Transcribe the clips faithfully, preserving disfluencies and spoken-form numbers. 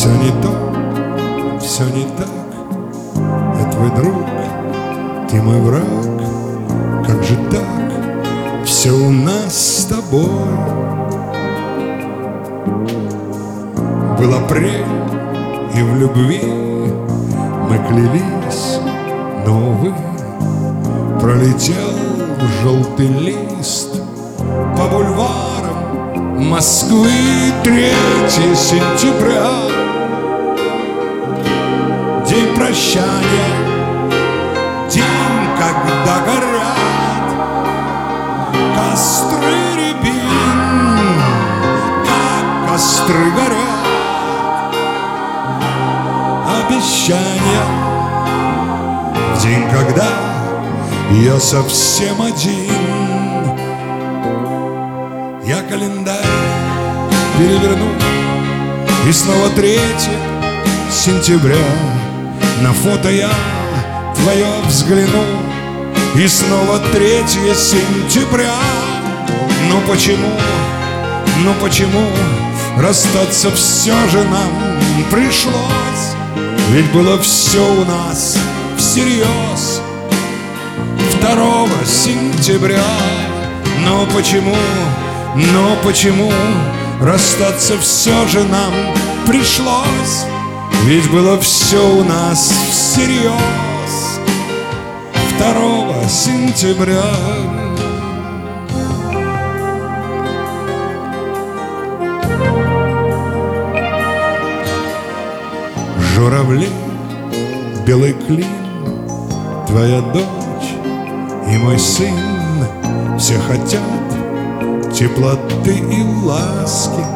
Все не то, все не так. Я твой друг, ты мой враг. Как же так? Все у нас с тобой. Был апрель, и в любви мы клялись, но, увы, пролетел желтый лист по бульварам Москвы. Третье сентября, день прощания, день, когда горят костры рябин, как костры горят обещания. В день, когда я совсем один, я календарь переверну, и снова третье сентября. На фото я твое взгляну, и снова третье сентября. Но почему, но почему расстаться все же нам пришлось? Ведь было все у нас всерьез второго сентября. Но почему, но почему расстаться все же нам пришлось? Ведь было все у нас всерьез второго сентября. Журавли, белый клин, твоя дочь и мой сын все хотят теплоты и ласки.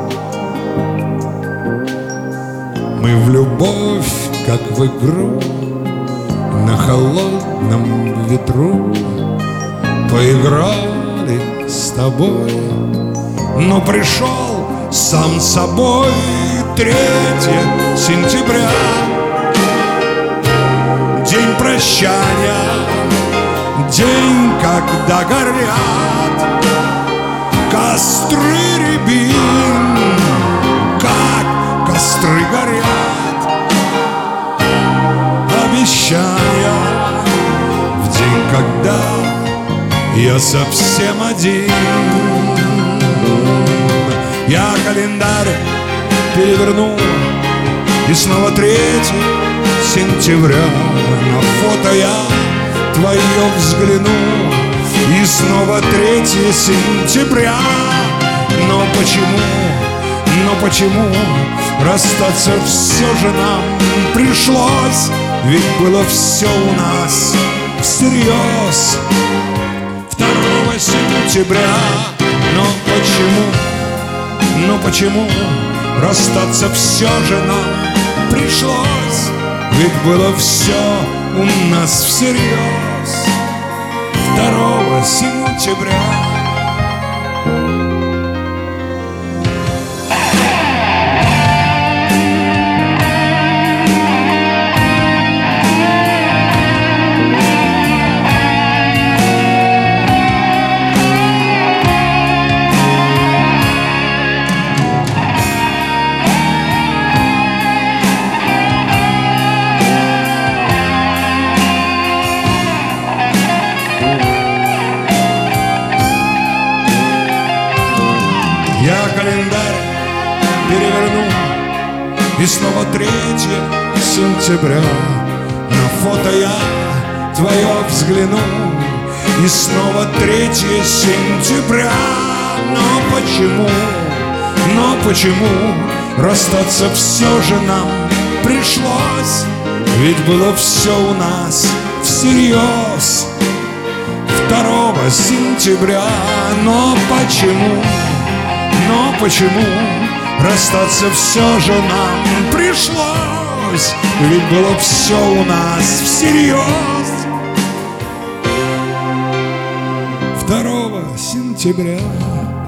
Мы в любовь, как в игру, на холодном ветру поиграли с тобой. Но пришел сам собой третье сентября, день прощания, день, когда горят костры рябин, как костры горят обещания. В день, когда я совсем один, я календарь переверну, и снова третье сентября. На фото я твое взгляну, и снова третье сентября. Но почему, но почему расстаться все же нам пришлось? Ведь было все у нас всерьез второго сентября. Но почему, но почему расстаться все же нам пришлось? Ведь было все у нас всерьез второго сентября. Я календарь переверну, и снова третье сентября. На фото я твое взгляну, и снова третье сентября. Но почему, но почему расстаться все же нам пришлось? Ведь было все у нас всерьез второго сентября. Но почему, но почему расстаться все же нам пришлось? Ведь было все у нас всерьез второго сентября.